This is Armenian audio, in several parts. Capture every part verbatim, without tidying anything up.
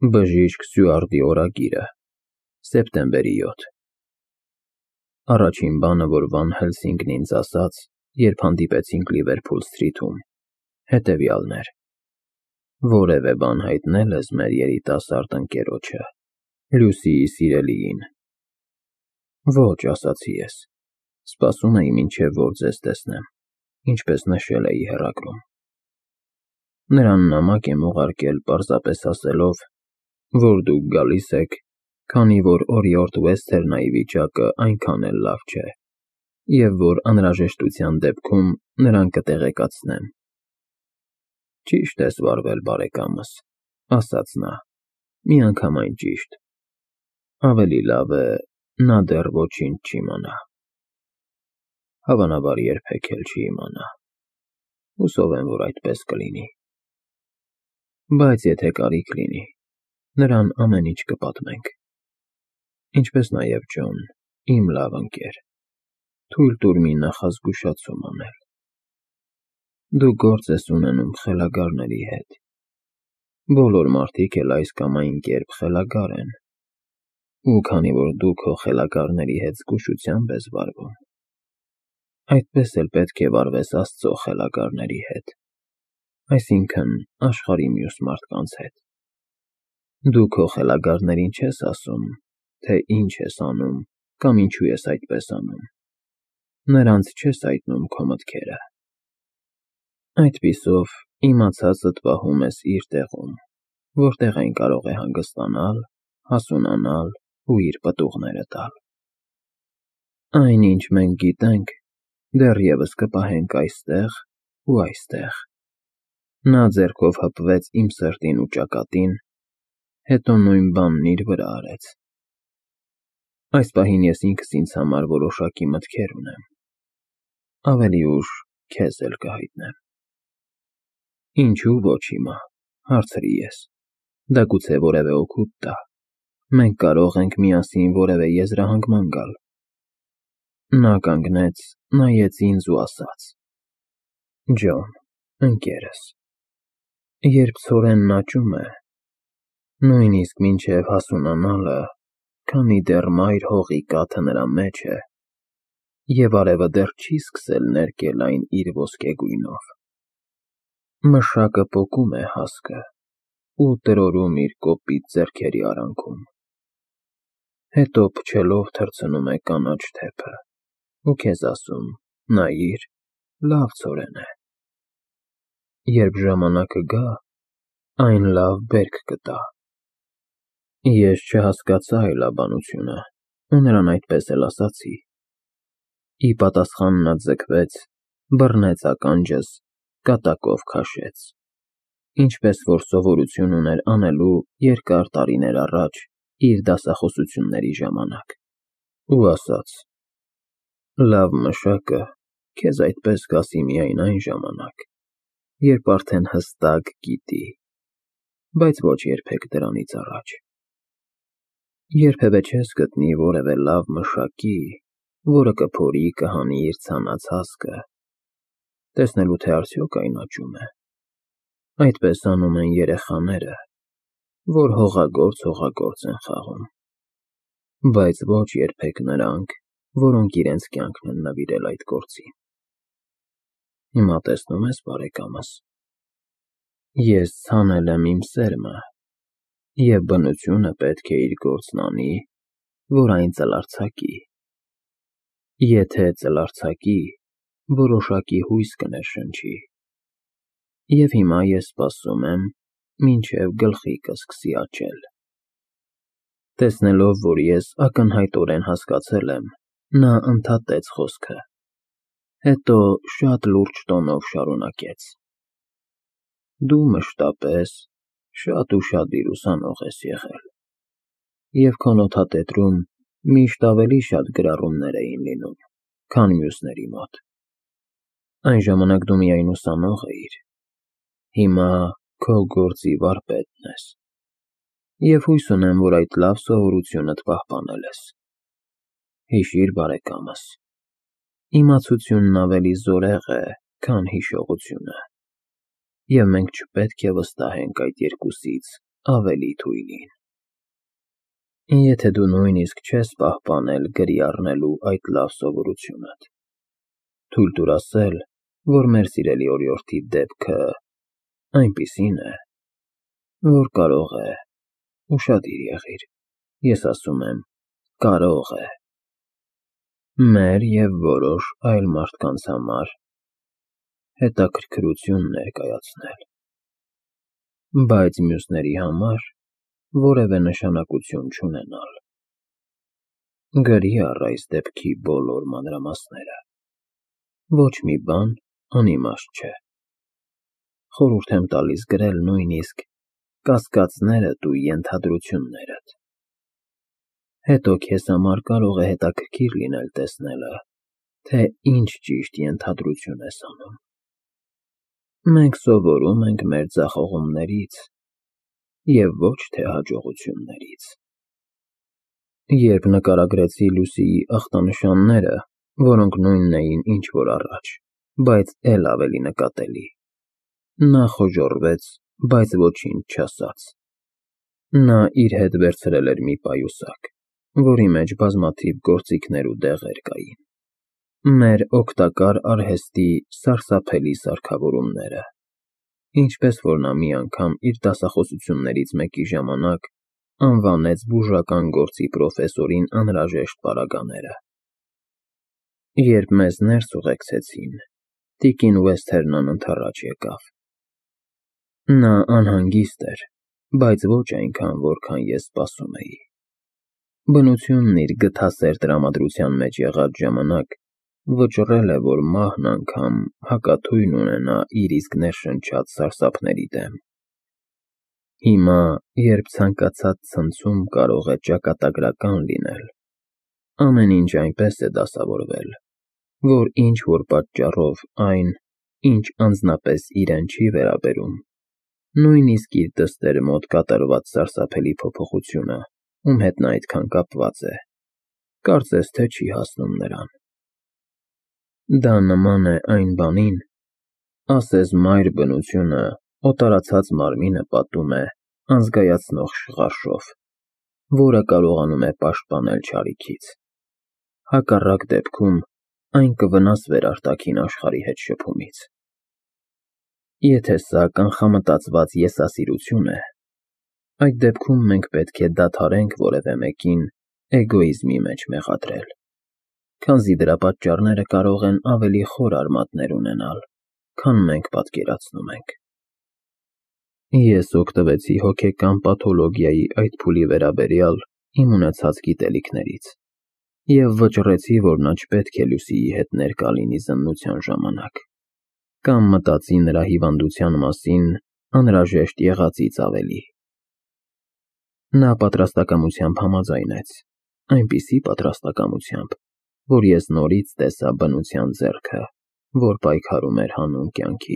Բժիշկ Սյուարտի օրագիրը, սեպտեմբերի յոթ։ Առաջին բանը, որ Վան Հելսինգն ինձ ասաց, երբ հանդիպեցինք Լիվերփուլ Սթրիթում, հետևյալն էր. որևէ բան հայտնել ես մեր երիտասարդ ընկերոջը, Լյուսիի սիրելիին։ Ոչ, ասացի ես, սպասում էի մինչև որ ձեզ տեսնեմ, ինչպես նշել էի հեռագրում։ Նրան նամակ եմ ուղարկել պարզապես ասելով, որ դուք գալիս եք, քանի որ Օրիորդ Վեսթերնայի վիճակը այնքան էլ լավ չէ, և որ անհրաժեշտության դեպքում նրան կտեղեկացնեմ։ Ճիշտ ես վարվել, բարեկամս, ասաց նա, միանգամայն ճիշտ։ Ավելի լավ է, նա դեռ ոչինչ չիմանա։ Հավանաբար երբեք էլ չի իմանա։ Հուսով եմ, որ այդպես կլինի։ Բայց եթե կարիք լինի, նրան ամեն ինչ կպատմենք։ Ինչպես նաև Ջոն, իմ լավ ընկեր, թույլ տուր մի նախազգուշացում անել։ Դու գործ ես ունենում խելագարների հետ։ Բոլոր մարդիկ էլ այս կամ այն կերպ խելագար են։ Ու քանի որ դու քո խելագարների հետ զգուշությամբ ես վարվում, այդպես էլ պետք է վարվես Աստծո խելագարների հետ, այսինքն աշխարհի մյուս մարդկանց հետ։ Դու քո խելագարներին չես ասում, թե ինչ ես անում կամ ինչու ես այդպես անում։ Նրանց չես հայտնում քո մտքերը։ Այդպիսով իմացածդ պահում ես իր տեղում, որտեղ այն կարող է հանգստանալ, հասունանալ ու իր պտուղները տալ։ Այն, ինչ մենք գիտենք, դեռևս կպահենք այստեղ ու այստեղ։ Նա ձեռքով հպվեց իմ սրտին ու ճակատին, հետո նույն բանն իր վրա արեց։ Այս պահին ես ինքս ինձ համար որոշակի մտքեր ունեմ։ Ավելի ուշ քեզ էլ կհայտնեմ։ Ինչու ոչ հիմա, հարցրի ես, դա գուցե որևէ օգուտ տա։ Մենք կարող ենք միասին որևէ եզրահանգման գալ։ Նա կանգնեց, նայեց ինձ ու ասաց. Ջոն, ընկերս, երբ ցորենն աճում է, նույնիսկ մինչև հասունանալը, քանի դեռ մայր հողի կաթը նրա մեջ է, և արևը դեռ չի սկսել ներկել այն իր ոսկեգույնով, մշակը պոկում է հասկը ու տրորում իր կոպիտ ձեռքերի արանքում, հետո փչելով թռցնում է կանաչ թեփը ու քեզ ասում. նայիր, լավ ցորեն է։ Երբ ժամանակը գա, այն լավ բերք կտա։ Ես չհասկացա այլաբանությունը ու նրան այդպես էլ ասացի։ Ի պատասխան նա ձգվեց, բռնեց ականջս, կատակով քաշեց, ինչպես որ սովորություն ուներ անելու երկար տարիներ առաջ իր դասախոսությունների ժամանակ, ու ասաց. լավ մշակը քեզ այդպես կասի միայն այն ժամանակ, երբ արդեն հստակ գիտի, բայց ոչ երբեք դրանից առաջ։ Երբևէ չես գտնի որևէ լավ մշակի, որը կփորի, կհանի իր ցանած հասկը, տեսնելու թե արդյոք այն աճում է։ Այդպես անում են երեխաները, որ հողագործ հողագործ են խաղում, բայց ոչ երբեք նրանք, որոնք իրենց կյանքն են նվիրել այդ գործին։ Հիմա տեսնում ես, բարեկամս, ես ցանել եմ իմ սերմը, և բնությունը պետք է իր գործն անի, որ այն ծլարձակի։ Եթե ծլարձակի, որոշակի հույս կներշնչի, և հիմա ես սպասում եմ, մինչև գլխիկս սկսի աճել։ Տեսնելով, որ ես ակնհայտորեն հասկացել եմ, նա ընդհատեց խոսքը, հետո շատ լուրջ տոնով շարունակեց. դու մշտապես շատ ուշադիր ուսանող ես եղել, և քո նոթատետրում միշտ ավելի շատ գրառումներ էին լինում, քան մյուսների մոտ։ Այն ժամանակ դու միայն ուսանող էիր, հիմա քո գործի վարպետն ես, և հույս ունեմ, որ այդ լավ սովորությունդ պահպանել ես։ Հիշիր, բարեկամս, իմացությունն ավելի զորեղ է, քան հիշողությունը, և մենք չպետք է վստահենք այդ երկուսից ավելի թույլին։ Եթե դու նույնիսկ չես պահպանել գրի առնելու այդ լավ սովորությունդ, թույլ տուր ասել, որ մեր սիրելի օրիորդի դեպքը այնպիսին է, որ կարող է, ուշադիր եղիր, ես ասում եմ, կարող է, մեր և որոշ այլ մարդկանց համար հետաքրքրություն ներկայացնել, բայց մյուսների համար որևէ նշանակություն չունենալ։ Գրի առ այս դեպքի բոլոր մանրամասները, ոչ մի բան անիմաստ չէ։ Խորհուրդ եմ տալիս գրել նույնիսկ կասկածներդ ու ենթադրություններդ։ Հետո քեզ համար կարող է հետաքրքիր լինել տեսնելը, թե ինչ ճիշտ ենթադրություն ես անում։ Մենք սովորում ենք մեր ձախողումներից և ոչ թե հաջողություններից։ Երբ նկարագրեցի Լուսիի ախտանշանները, որոնք նույնն էին ինչ որ առաջ, բայց էլ ավելի նկատելի, նա խոժոռվեց, բայց ոչինչ չասաց։ Նա իր հետ վերցրել էր մի պայուսակ, որի մեջ բազմաթիվ գործիքներ ու դեղեր կային։ Մեր օգտակար արհեստի սարսափելի սարքավորումները, ինչպես որ նա մի անգամ իր դասախոսություններից մեկի ժամանակ անվանեց բուժական գործի պրոֆեսորին անհրաժեշտ պարագաները։ Երբ մեզ ներս ուղեկցեցին, տիկին Ուեսթերնն ընդառաջ եկավ։ Նա անհանգիստ էր, բայց ոչ այնքան, որքան ես սպասում էի։ Բնությունն իր գթասեր տրամադրության մեջ եղած ժամանակ վճռել է, որ մահն անգամ հակաթույն ունենա իր իսկ ներշնչած սարսափների դեմ։ Հիմա, երբ ցանկացած ցնցում կարող է ճակատագրական լինել, ամեն ինչ այնպես է դասավորվել, որ ինչ-որ պատճառով այն, ինչ անձնապես իրեն չի վերաբերում, նույնիսկ իր դստեր մոտ կատարված սարսափելի փոփոխությունը, ում հետ նա այդքան կապված է, կարծես թե չի հասնում նրան։ Դա նման է այն բանին, ասես մայր բնությունը օտարացած մարմինը պատում է անզգայացնող շղարշով, որը կարողանում է պաշտպանել չարիքից։ Հակառակ դեպքում այն կվնասվեր արտաքին աշխարհի հետ շփումից։ Եթե սա կանխամտածված եսասիրություն է, այդ դեպքում մենք պետք է դադարենք որևէ մեկին էգոիզմի մեջ մեղադրել, քանզի դրա պատճառները կարող են ավելի խոր արմատներ ունենալ, քան մենք պատկերացնում ենք։ Ես օգտվեցի հոգեկան պաթոլոգիայի այդ փուլի վերաբերյալ իմ ունեցած գիտելիքներից և վճռեցի, որ նա չպետք է Լուսիի հետ ներկա լինի զննության ժամանակ, կամ մտածի նրա հիվանդության մասին անհրաժեշտ եղածից ավելի։ Նա պատրաստակամությամբ համաձայնեց, այնպիսի պատրաստակամությամբ, որ ես նորից տեսա բնության ձեռքը, որ պայքարում էր հանուն կյանքի։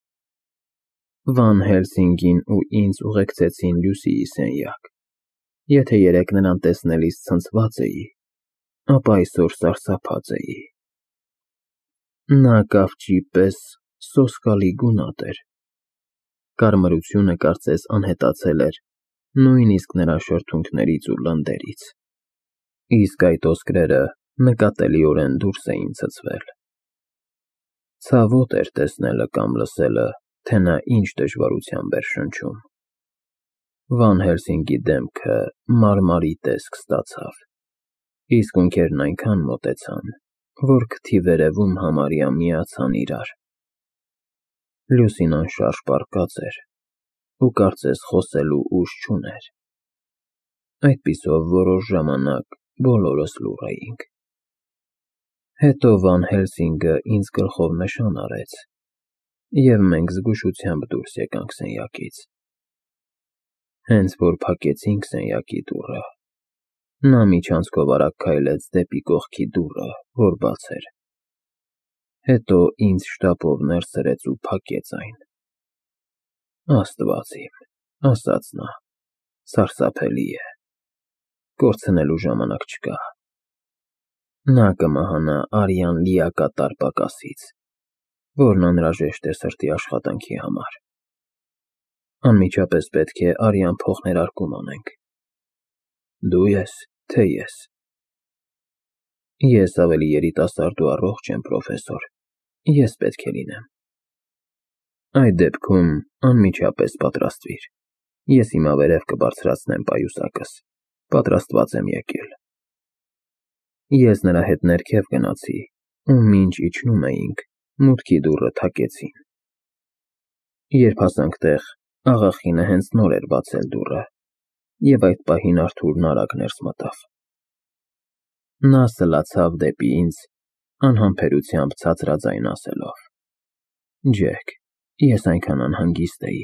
Վան Հելսինգին ու ինձ ուղեկցեցին Լուսիի սենյակ։ Եթե երեկ նրան տեսնելիս ցնցված էի, ապա այսօր սարսափած էի։ Նա կավճի պես սոսկալի գունատ էր։ Կարմրությունը կարծես անհետացել էր նույնիսկ նրա շրթունքներից ու լնդերից, իսկ այդ ոսկրերը նկատելիորեն դուրս էին ցցվել։ Ցավոտ էր տեսնելը կամ լսելը, թե նա ինչ դժվարությամբ էր շնչում։ Վան Հելսինգի դեմքը մարմարի տեսք ստացավ, իսկ ունքերն այնքան մոտեցան, որ քթի վերևում համարյա միացան իրար։ Լուսին անշարժ պառկած էր ու կարծես խոսելու ուժ չուներ։ Այդպիսով որոշ ժամանակ բոլորս լուռ էինք։ Հետո Վան Հելսինգը ինձ գլխով նշան արեց, և մենք զգուշությամբ դուրս եկանք սենյակից։ Հենց որ փակեցինք սենյակի դուռը, նա միջանցքով արագ քայլեց դեպի կողքի դուռը, որ բաց էր։ Հետո ինձ շտապով ներս սրեց ու փակեց այն։ Աստված իմ, ասաց նա, սարսափելի է, կորցնելու ժամանակ չկա։ Նա կմահանա արյան լիակատար պակասից, որն անհրաժեշտ է սրտի աշխատանքի համար։ Անմիջապես պետք է արյան փոխներարկում անենք։ Դու ես, թե ես։ Ես ավելի երիտասարդ ու առողջ եմ, պրոֆեսոր։ Ես պետք է լինեմ։ Այդ դեպքում անմիջապես պատրաստվիր։ Ես հիմա վերև կբարձրացնեմ պայուսակս։ Պատրաստված եմ եկել։ Ես նրա հետ ներքև գնացի, ու մինչ իջնում էինք, մուտքի դուռը թակեցին։ Երբ հասանք տեղ, աղախինը հենց նոր էր բացել դուռը, և այդ պահին Արթուրն արագ ներս մտավ։ Նա սլացավ դեպի ինձ, անհամբերությամբ ցածրաձայն ասելով. Ջեք, ես այնքան անհանգիստ էի։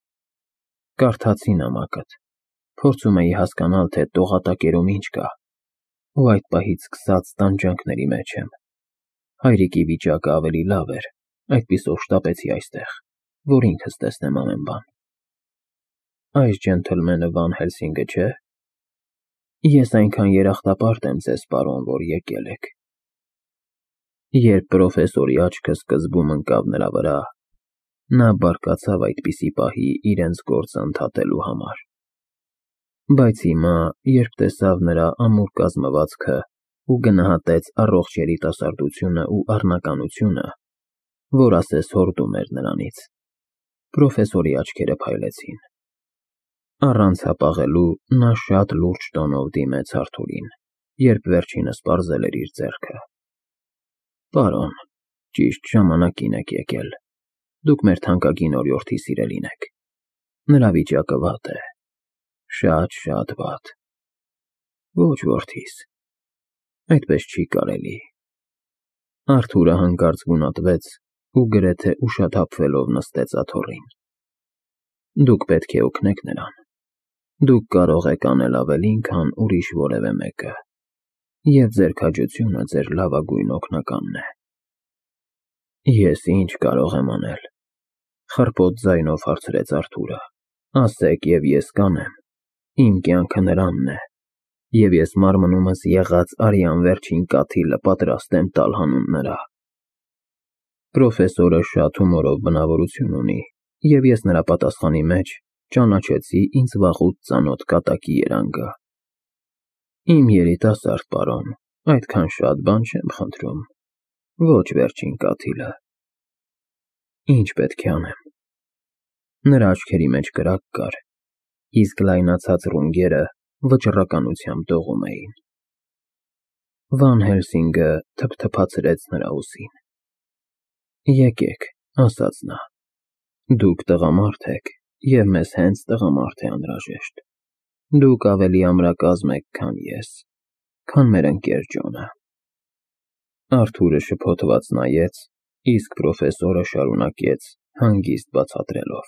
Կարդացի նամակդ, փորձում էի հասկանալ, թե տողատակերում ինչ կա, ու այդ պահից սկսած տանջանքների մեջ եմ։ Հայրիկի վիճակը ավելի լավ էր, այդպիսով շտապեցի այստեղ, որ ինքս տեսնեմ ամեն բան։ Այս ջենթլմենը Վան Հելսինգը չէ՞։ Ես այնքան երախտապարտ եմ ձեզ, պարոն, որ եկել եք։ Երբ պրոֆեսորի աչքը սկզբում ընկավ նրա վրա, նա բարկացավ այդպիսի պահի իրենց գործը ընդհատելու համար։ Բայց հիմա, երբ տեսավ նրա ամուր կազմվածքը ու գնահատեց առողջ երիտասարդությունը ու առնականությունը, որ ասես հորդում էր նրանից, պրոֆեսորի աչքերը փայլեցին։ Առանց հապաղելու նա շատ լուրջ տոնով դիմեց Արթուրին, երբ վերջինս պարզել էր իր ձեռքը։ Պարոն, ճիշտ ժամանակին եք եկել։ Դուք մեր թանկագին օրիորդի սիրելին եք։ Նրա վիճակը վատ է, շատ-շատ վատ։ Ոչ, որդիս, այդպես չի կարելի։ Արթուրը հանկարծ գունատվեց ու գրեթե ուշաթափվելով նստեց աթոռին։ Դուք պետք է օգնեք նրան։ Դուք կարող եք անել ավելին, քան ուրիշ որևէ մեկը, և ձեր քաջությունը ձեր լավագույն օգնականն է։ Ես ինչ կարող եմ անել, խռպոտ ձայնով հարցրեց Արթուրը։ Ասեք, և ես կանեմ։ Իմ կյանքը նրանն է, և ես մարմնումս եղած արյան վերջին կաթիլը պատրաստ եմ տալ հանուն նրա։ Պրոֆեսորը շատ հումորով բնավորություն ունի, և ես նրա պատասխանի մեջ ճանաչեցի ինձ վաղուց ծանոթ կատակի երանգը։ Իմ երիտասարդ պարոն, այդքան շատ բան չեմ խնդրում, ոչ վերջին կաթիլը։ Ինչ պետք է անեմ։ Նրա աչքերի մեջ կրակ կար, իսկ լայնացած ռունգերը վճռականությամբ դողում էին։ Վան Հելսինգը թփթփացրեց նրա ուսին։ Եկեք, ասաց նա, դուք տղամարդ եք, և մեզ հենց տղամարդ է անհրաժեշտ։ Դուք ավելի ամրակազմ եք, քան ես, քան մեր ընկեր Ջոնը։ Արթուրը շփոթված նայեց, իսկ պրոֆեսորը շարունակեց հանգիստ բացատրելով.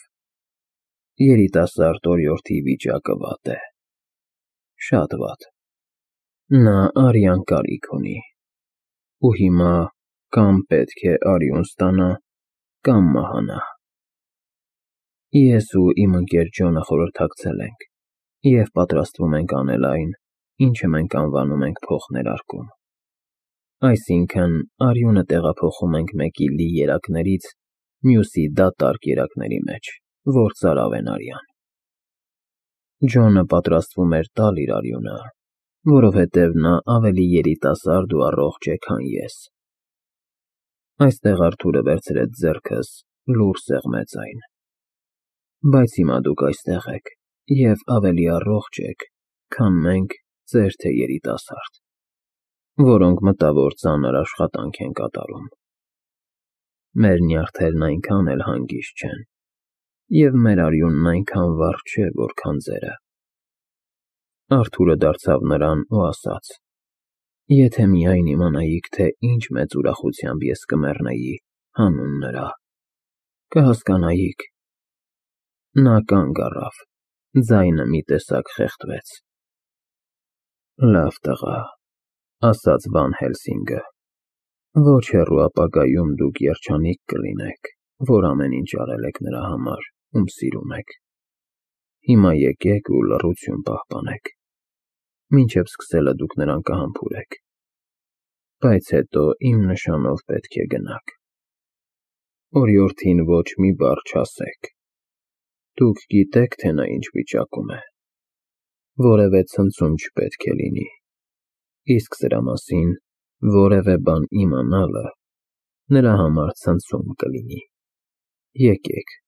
Երիտասարդ օրիորդի վիճակը վատ է, շատ վատ։ Նա արյան կարիք ունի, ու հիմա կամ պետք է արյուն ստանա, կամ մահանա։ Ես ու իմ ընկեր Ջոնը խորհրդակցել ենք և պատրաստվում ենք անել այն, ինչը մենք անվանում ենք փոխներարկում։ Այսինքն, արյունը տեղափոխում ենք մեկի լի երակներից մյուսի դատարկ երակների մեջ, որ ծարավ են արյան։ Ջոնը պատրաստվում էր տալ իր արյունը, որովհետև նա ավելի երիտասարդ ու առողջ է, քան ես։ Այստեղ Արթուրը վերցրեց ձեռքս, լուռ սեղմեց այն։ Բայց հիմա դուք այստեղ եք և ավելի առողջ եք, քան մենք, ծեր թե երիտասարդ, որոնք մտավոր ծանր աշխատանք են կատարում։ Մեր նյարդերն այնքան էլ հանգիստ չեն, և մեր արյունն այնքան վառ չէ, որքան ձերը։ Արթուրը դարձավ նրան ու ասաց. Եթե միայն իմանայիք, թե ինչ մեծ ուրախությամբ ես կմեռնեի հանուն նրա, կհասկանայիք։ Նա կանգ առավ, ձայնը մի տեսակ խեղդվեց։ Լավ տղա, ասաց Վան Հելսինգը, ոչ հեռու ապագայում դուք երջանիկ կլինեք, որ ամեն ինչ արել եք նրա համար, ում սիրում եք։ Հիմա եկեք ու լռություն պահպանեք, մինչև սկսելը դուք նրան կհամբուրեք, բայց հետո իմ նշանով պետք է գնաք։ Օրիորդին ոչ մի բառ չասեք։ Դուք գիտեք, թե նա ինչ վիճակում է։ Որևէ ցնցում չպետք է լինի, իսկ սրա մասին որևէ բան իմանալը նրա համար ցնցում կլինի։ Եկեք։